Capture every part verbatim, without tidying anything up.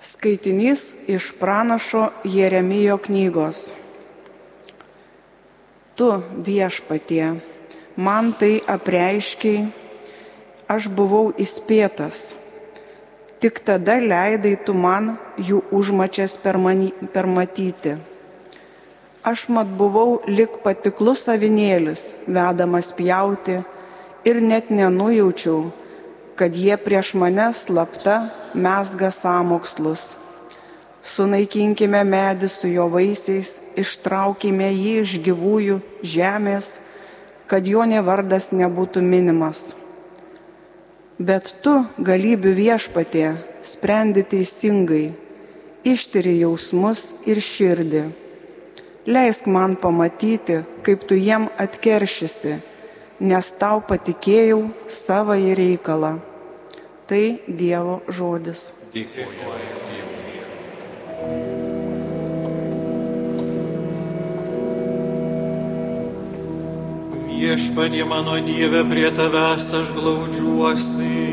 Skaitinys iš pranašo Jeremijo knygos. Tu, Viešpatie, man tai apreiškei, aš buvau įspėtas. Tik tada leidai tu man jų užmačias permatyti. Aš mat buvau lik patiklus avinėlis, vedamas pjauti, ir net nenujaučiau, kad jie prieš mane slapta mezga sąmokslus. Sunaikinkime medį su jo vaisiais, ištraukime jį iš gyvųjų žemės, kad jo nė vardas nebūtų minimas. Bet tu, galybių Viešpatie, sprendi teisingai, ištiri jausmus ir širdį. Leisk man pamatyti, kaip tu jiem atkeršysi, nes tau patikėjau savąjį reikalą. Tai Dievo žodis. Viešpatie mano Dieve, prie tavęs aš glaudžiuosi.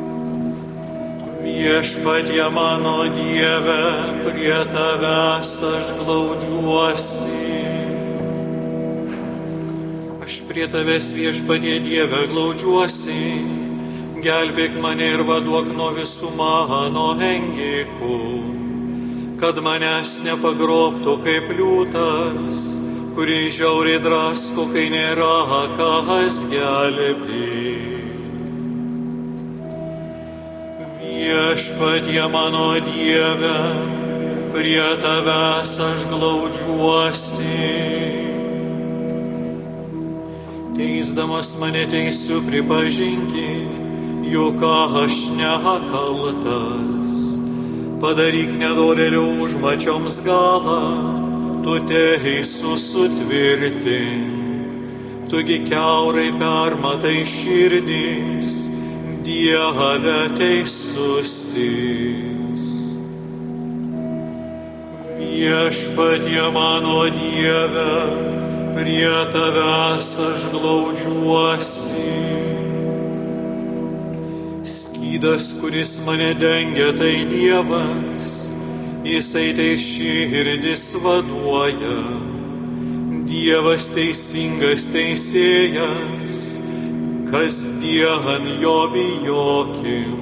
Viešpatie mano Dieve, prie tavęs aš glaudžiuosi. Aš prie tavęs, Viešpatie Dieve, glaudžiuosi. Gelbėk mane ir vaduok nuo visų mano engikų, kad manęs nepagrobtų kaip liūtas, kurį žiauriai drasko, kai nėra kas gelbėti. Viešpatie mano Dieve, prie tavęs aš glaudžiuosi. Teisdamas mane teisiu pripažinki, juk aš nekaltas. Padaryk nedorėlių užmačioms galą, tu teisus sutvirtink. Tugi kiaurai permatai širdys, Dieve teisusis. Viešpatie mano Dieve, prie tavęs aš glaudžiuosi. Skydas, kuris mane dengia, tai Dievas, jisai tai širdis vaduoja. Dievas teisingas teisėjas, kasdien jo bijokim.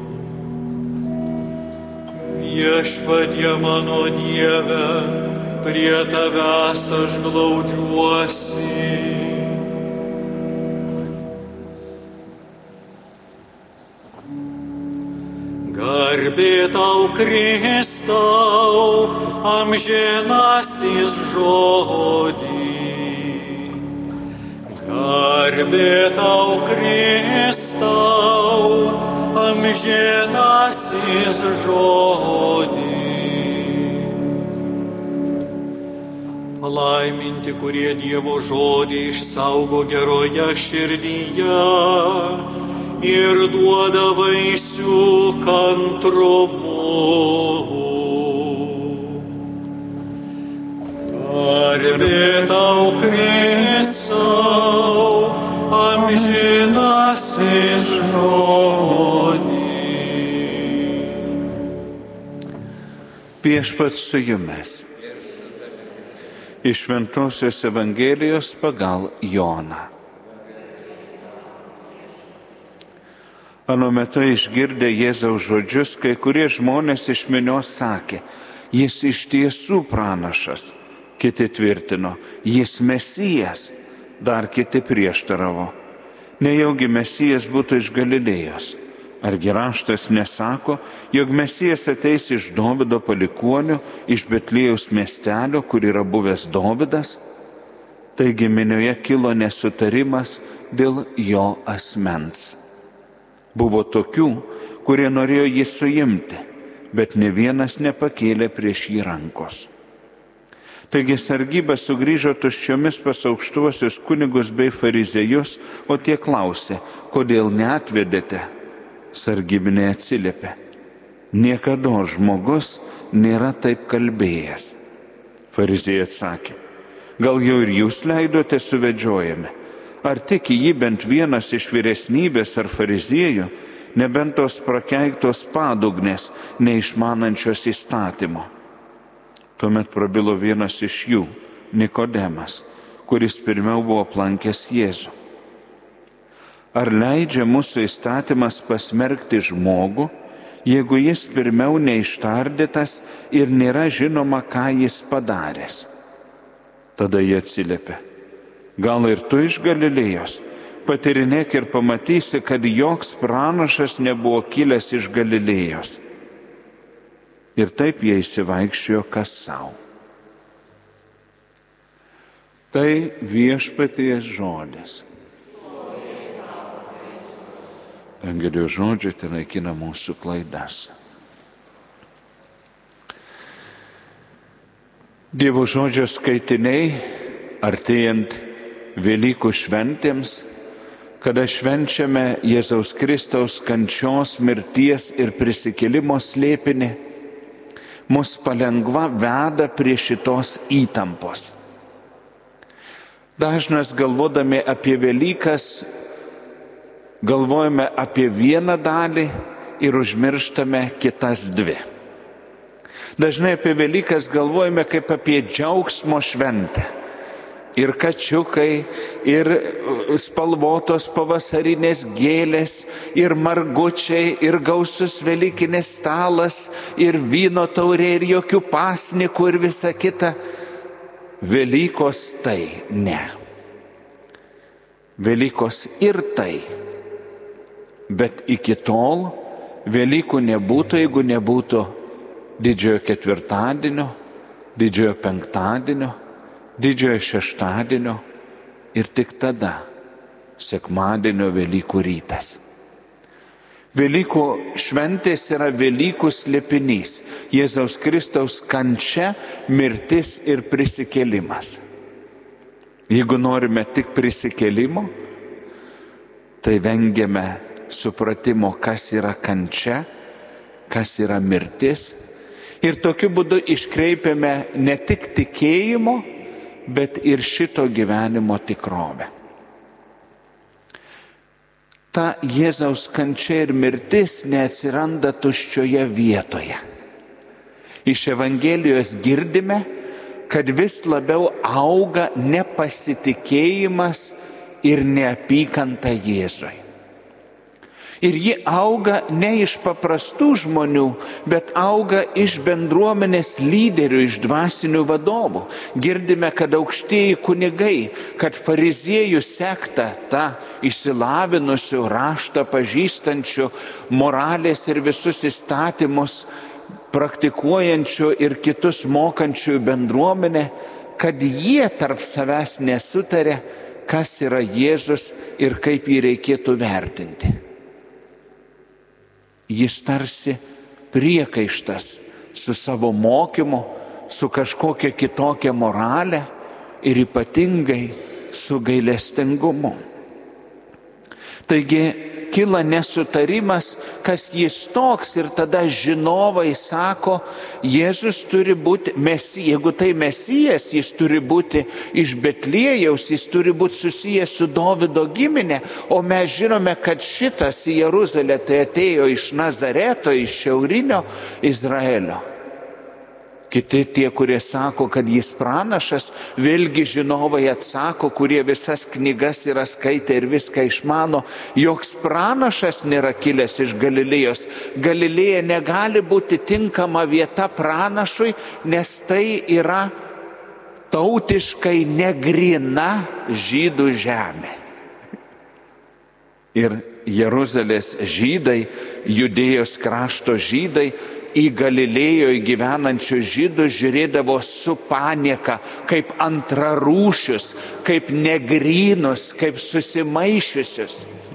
Viešpatie mano Dieve, prie tavęs aš glaudžiuosi. Garbė tau, Kristau, amžinasis žodį. Garbė tau, Kristau, amžinasis žodį. Palaiminti, kurie Dievo žodį išsaugo geroje širdyje ir duoda vaisių kantrumu. Garbė tau, Kristau, amžinasis žodį. Viešpats su jumis. Iš Šventosios Evangelijos pagal Joną. Anu metu išgirdę Jėzaus žodžius, kai kurie žmonės iš minios sakė, jis iš tiesų pranašas. Kiti tvirtino, jis Mesijas. Dar kiti prieštaravo, nejaugi Mesijas būtų iš Galilėjos. Argi raštas nesako, jog Mesijas ateis iš Dovido palikuonių, iš Betliejaus miestelio, kur yra buvęs Dovidas? Taigi minioje kilo nesutarimas dėl jo asmens. Buvo tokių, kurie norėjo jį suimti, bet ne vienas nepakėlė prieš jį rankos. Taigi sargyba sugrįžo tuščiomis pas aukštuosius kunigus bei fariziejus, o tie klausė, kodėl neatvedėte? Sargybiniai atsiliepė, niekada žmogus nėra taip kalbėjęs. Fariziejai atsakė, gal jau ir jūs leidote suvedžiojami? Ar tiki jį bent vienas iš vyresnybės ar fariziejų? nebent tos prakeiktos padugnės, neišmanančios įstatymo. Tuomet prabilo vienas iš jų, Nikodemas, kuris pirmiau buvo aplankęs Jėzų. Ar leidžia mūsų įstatymas pasmerkti žmogų, jeigu jis pirmiau neištardytas ir nėra žinoma, ką jis padaręs? Tada jie atsiliepė: gal ir tu iš Galilėjos? Patyrinėk ir pamatysi, kad joks pranašas nebuvo kilęs iš Galilėjos. Ir taip jie įsivaikščiojo kas savo. Tai viešpaties žodis. Evangelijos žodžiai tai naikina mūsų klaidas. Dievo žodžio skaitiniai, artėjant Velykų šventėms, kada švenčiame Jėzaus Kristaus kančios, mirties ir prisikėlimo slėpinį, mus palengva veda prie šitos įtampos. Dažnas galvodami apie Velykas, galvojame apie vieną dalį ir užmirštame kitas dvi. Dažnai apie Velykas galvojame kaip apie džiaugsmo šventę. Ir kačiukai, ir spalvotos pavasarinės gėlės, ir margučiai, ir gausus velykinis stalas, ir vyno taurė, ir jokių pasnikų, ir visa kita. Velykos tai ne. Velykos ir tai. Bet iki tol Velykų nebūtų, jeigu nebūtų didžiojo ketvirtadienio, didžiojo penktadienio, didžiojo šeštadienio ir tik tada sekmadienio Velykų rytas. Velykų šventės yra Velykų slėpinys, Jėzaus Kristaus kančia, mirtis ir prisikėlimas. Jeigu norime tik prisikėlimo, tai vengiame supratimo, kas yra kančia, kas yra mirtis. Ir tokiu būdu iškreipiame ne tik tikėjimo, bet ir šito gyvenimo tikrovę. Ta Jėzaus kančia ir mirtis neatsiranda tuščioje vietoje. Iš Evangelijos girdime, kad vis labiau auga nepasitikėjimas ir neapykanta Jėzui. Ir ji auga ne iš paprastų žmonių, bet auga iš bendruomenės lyderių, iš dvasinių vadovų. Girdime, kad aukštieji kunigai, kad fariziejų sekta, ta išsilavinusių, raštą pažįstančių, moralės ir visus įstatymus praktikuojančių ir kitus mokančių bendruomenė, kad jie tarp savęs nesutarė, kas yra Jėzus ir kaip jį reikėtų vertinti. Jis tarsi priekaištas su savo mokymu, su kažkokia kitokia morale ir ypatingai su gailestingumu. Taigi kyla nesutarimas, kas jis toks, ir tada žinovai sako, Jėzus turi būti Mesijas. Jeigu tai Mesijas, jis turi būti iš Betliejaus, jis turi būti susijęs su Dovydo giminė, o mes žinome, kad šitas į Jeruzalę tai atėjo iš Nazareto, iš šiaurinio Izraelio. Kiti tie, kurie sako, kad jis pranašas, vėlgi žinovai atsako, kurie visas knygas yra skaitę ir viską išmano, joks pranašas nėra kilęs iš Galilėjos. Galilėja negali būti tinkama vieta pranašui, nes tai yra tautiškai negrina žydų žemė. Ir Jeruzalės žydai, Judėjos krašto žydai, į Galilėjoje gyvenančius žydus žiūrėdavo su panieka, kaip antrarūšius, kaip negrynus, kaip susimaišiusius.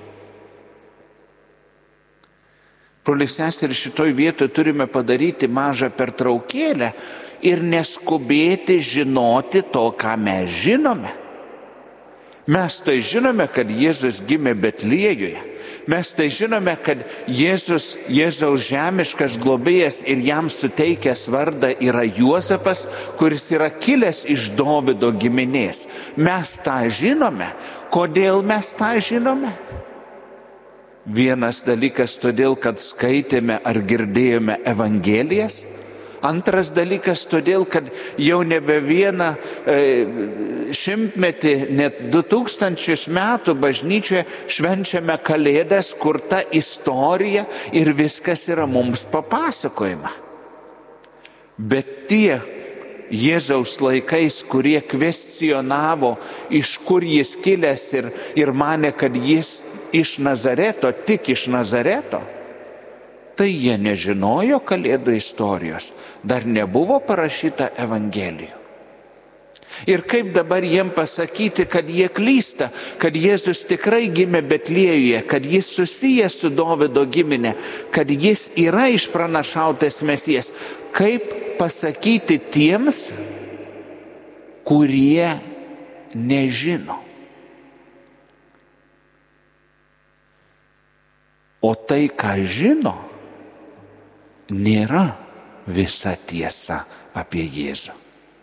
Broliai seserys, šitoj vietoje turime padaryti mažą pertraukėlę ir neskubėti žinoti to, ką mes žinome. Mes tai žinome, kad Jėzus gimė Betliejuje. Mes tai žinome, kad Jėzus, Jėzaus žemiškas globėjas ir jam suteikęs vardą yra Juozapas, kuris yra kilęs iš Dovydo giminės. Mes tą žinome. Kodėl mes tą žinome? Vienas dalykas todėl, kad skaitėme ar girdėjome Evangelijas. Antras dalykas todėl, kad jau nebe vieną e, šimtmetį, net du tūkstančius metų bažnyčioje švenčiame Kalėdas, kur ta istorija ir viskas yra mums papasakojama. Bet tie Jėzaus laikais, kurie kvestionavo, iš kur jis kilęs ir, ir manė, kad jis iš Nazareto, tik iš Nazareto, tai jie nežinojo Kalėdų istorijos, dar nebuvo parašyta Evangelijų. Ir kaip dabar jiem pasakyti, kad jie klysta, kad Jėzus tikrai gimė Betliejuje, kad jis susijęs su Dovydo giminė, kad jis yra išpranašautas Mesijas. Kaip pasakyti tiems, kurie nežino? O tai, ką žino, nėra visa tiesa apie Jėzų.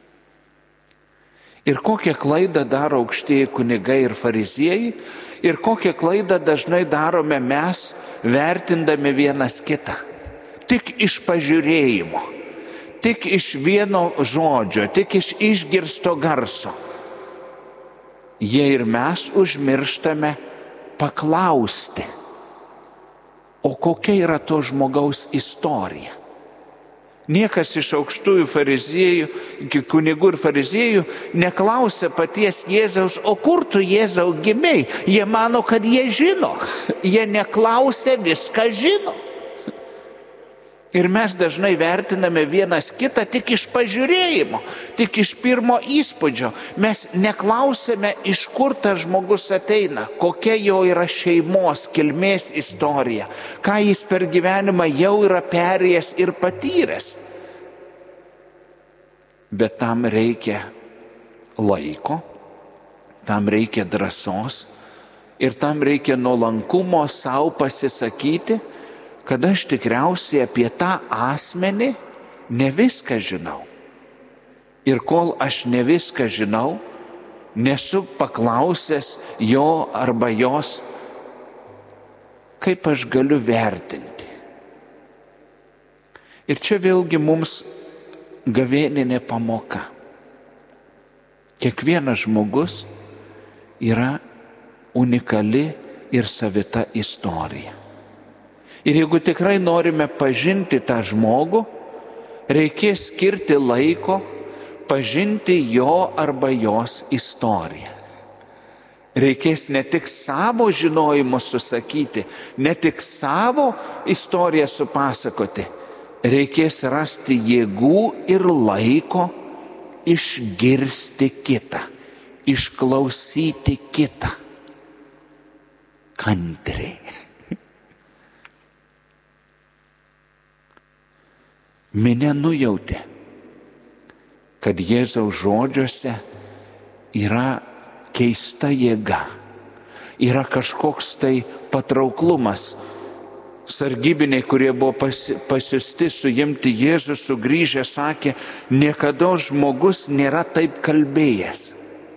Ir kokią klaidą daro aukštieji kunigai ir fariziejai, ir kokią klaidą dažnai darome mes, vertindami vienas kitą. Tik iš pažiūrėjimo, tik iš vieno žodžio, tik iš išgirsto garso. Jie ir mes užmirštame paklausti, o kokia yra to žmogaus istorija. Niekas iš aukštųjų fariziejų, kunigų ir fariziejų neklausia paties Jėzaus, o kur tu, Jėzau, gimei? Jie mano, kad jie žino. Jie neklausia, viską žino. Ir mes dažnai vertiname vienas kitą tik iš pažiūrėjimo, tik iš pirmo įspūdžio. Mes neklausime, iš kur tas žmogus ateina, kokia jo yra šeimos, kilmės istorija, ką jis per gyvenimą jau yra perėjęs ir patyręs. Bet tam reikia laiko, tam reikia drąsos ir tam reikia nuolankumo sau pasisakyti, kad aš tikriausiai apie tą asmenį ne viską žinau. Ir kol aš ne viską žinau, nesu paklausęs jo arba jos, kaip aš galiu vertinti. Ir čia vėlgi mums gavėninė pamoka. Kiekvienas žmogus yra unikali ir savita istorija. Ir jeigu tikrai norime pažinti tą žmogų, reikės skirti laiko pažinti jo arba jos istoriją. Reikės ne tik savo žinojimus susakyti, ne tik savo istoriją supasakoti, reikės rasti jėgų ir laiko išgirsti kitą, išklausyti kitą. Kantriai. Minia nujautė, kad Jėzaus žodžiuose yra keista jėga, yra kažkoks tai patrauklumas. Sargybiniai, kurie buvo pasiųsti suimti Jėzų, sugrįžę, sakė, niekada žmogus nėra taip kalbėjęs.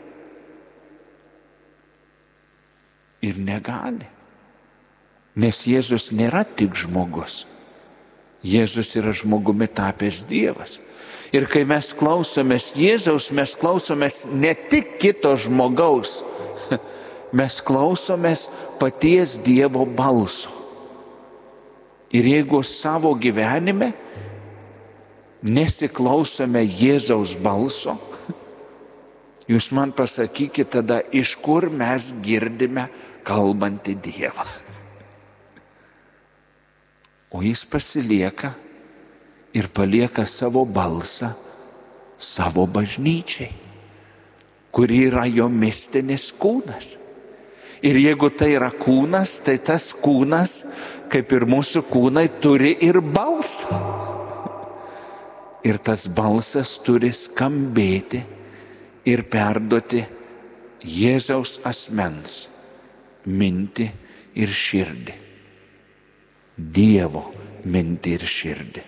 Ir negali, nes Jėzus nėra tik žmogus. Jėzus yra žmogumi tapęs Dievas. Ir kai mes klausomės Jėzaus, mes klausomės ne tik kito žmogaus, mes klausomės paties Dievo balso. Ir jeigu savo gyvenime nesiklausome Jėzaus balso, jūs man pasakykite tada, iš kur mes girdime kalbantį Dievą. O jis pasilieka ir palieka savo balsą savo bažnyčiai, kuri yra jo mistinis kūnas. Ir jeigu tai yra kūnas, tai tas kūnas, kaip ir mūsų kūnai, turi ir balsą. Ir tas balsas turi skambėti ir perduoti Jėzaus asmens mintį ir širdį. Dievo mintį ir širdį.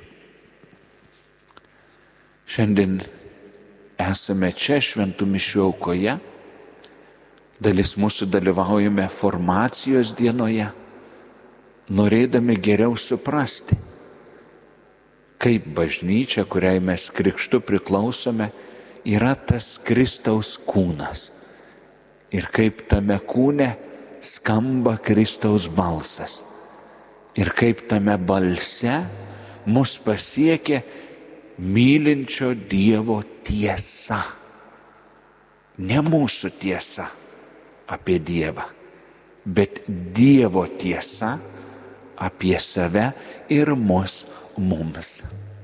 Šiandien esame čia šventų mišių aukoje, dalis mūsų dalyvaujame formacijos dienoje, norėdami geriau suprasti, kaip bažnyčia, kuriai mes krikštu priklausome, yra tas Kristaus kūnas. Ir kaip tame kūne skamba Kristaus balsas. Ir kaip tame balse mus pasiekia mylinčio Dievo tiesa. Ne mūsų tiesa apie Dievą, bet Dievo tiesa apie save ir mus mums.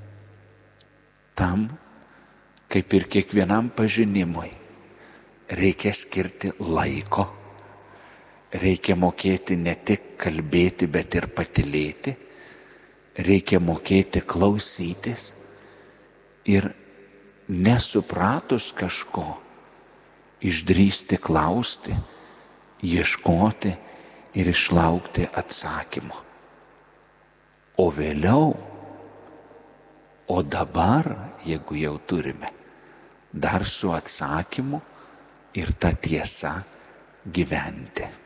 Tam, kaip ir kiekvienam pažinimui, reikia skirti laiko. Reikia mokėti ne tik kalbėti, bet ir patylėti. Reikia mokėti klausytis. Ir nesupratus kažko, išdrįsti klausti, ieškoti ir išlaukti atsakymo. O vėliau, o dabar, jeigu jau turime, dar su atsakymu ir ta tiesa gyventi.